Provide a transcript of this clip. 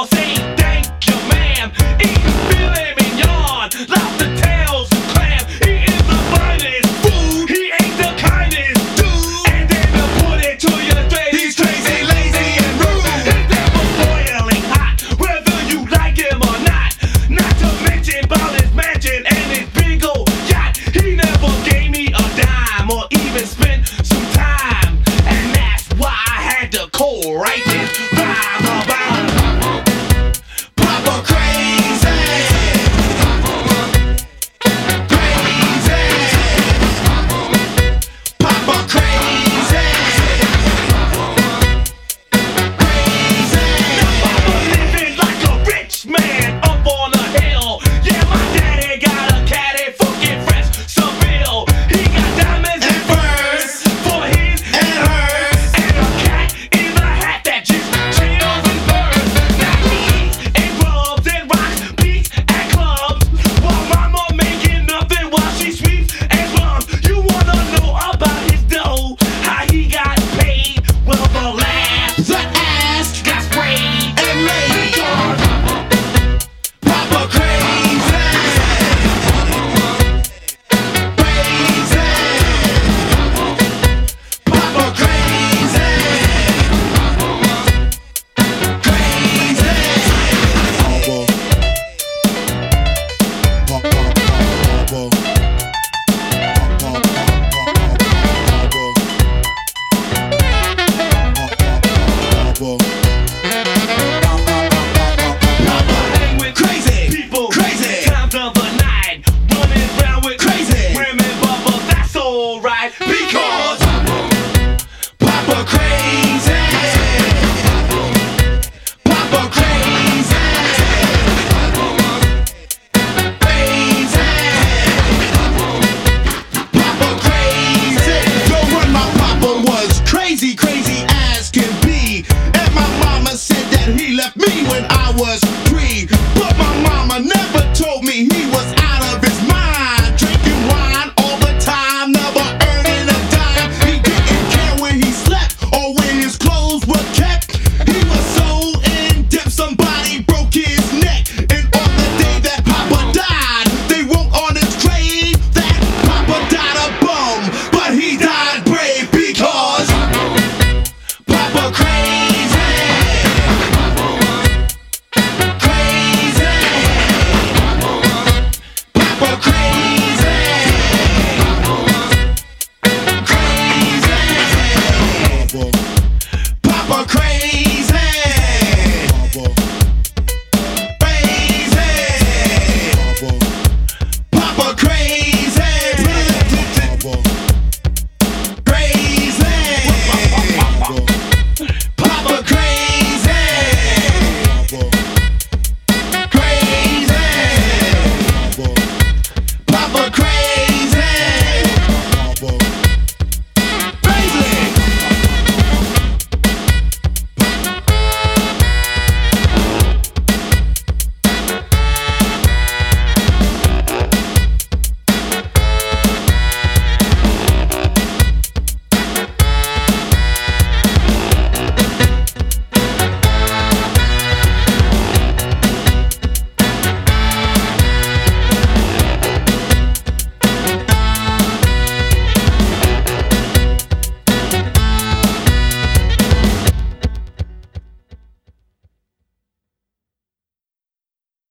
or say thank you, ma'am. Eating filet mignon, lobster tails, clam. He is the finest food. He ain't the kindest dude. And then to put it to your face, he's crazy, lazy, and rude. His never boiling hot, whether you like him or not. Not to mention about his mansion and his big old yacht. He never gave me a dime or even spent some time. And that's why I had to co-write this rhyme about Papa Crazy.